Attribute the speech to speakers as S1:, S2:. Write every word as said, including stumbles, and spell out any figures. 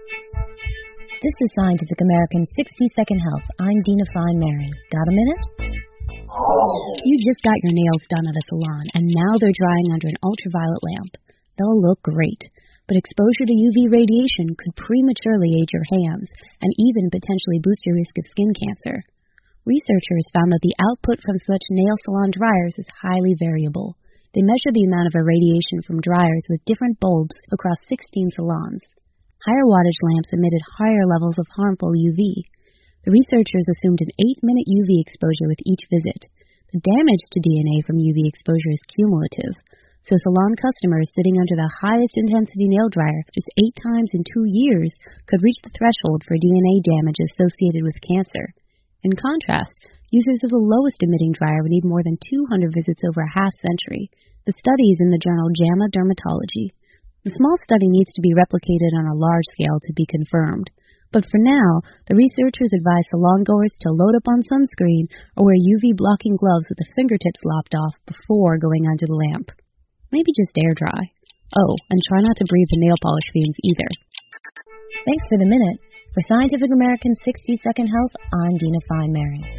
S1: This is Scientific American's sixty second Health. I'm Dina Fine-Maron. Got a minute? You just got your nails done at a salon, and now they're drying under an ultraviolet lamp. They'll look great, but exposure to U V radiation could prematurely age your hands and even potentially boost your risk of skin cancer. Researchers found that the output from such nail salon dryers is highly variable. They measure the amount of irradiation from dryers with different bulbs across sixteen salons. Higher wattage lamps emitted higher levels of harmful U V. The researchers assumed an eight minute U V exposure with each visit. The damage to D N A from U V exposure is cumulative, so salon customers sitting under the highest intensity nail dryer just eight times in two years could reach the threshold for D N A damage associated with cancer. In contrast, users of the lowest emitting dryer would need more than two hundred visits over a half century. The study is in the journal JAMA Dermatology. The small study needs to be replicated on a large scale to be confirmed. But for now, the researchers advise salon-goers to load up on sunscreen or wear U V-blocking gloves with the fingertips lopped off before going under the lamp. Maybe just air dry. Oh, and try not to breathe the nail polish fumes either. Thanks for the minute. For Scientific American's sixty second Health, I'm Dina Fine-Maron.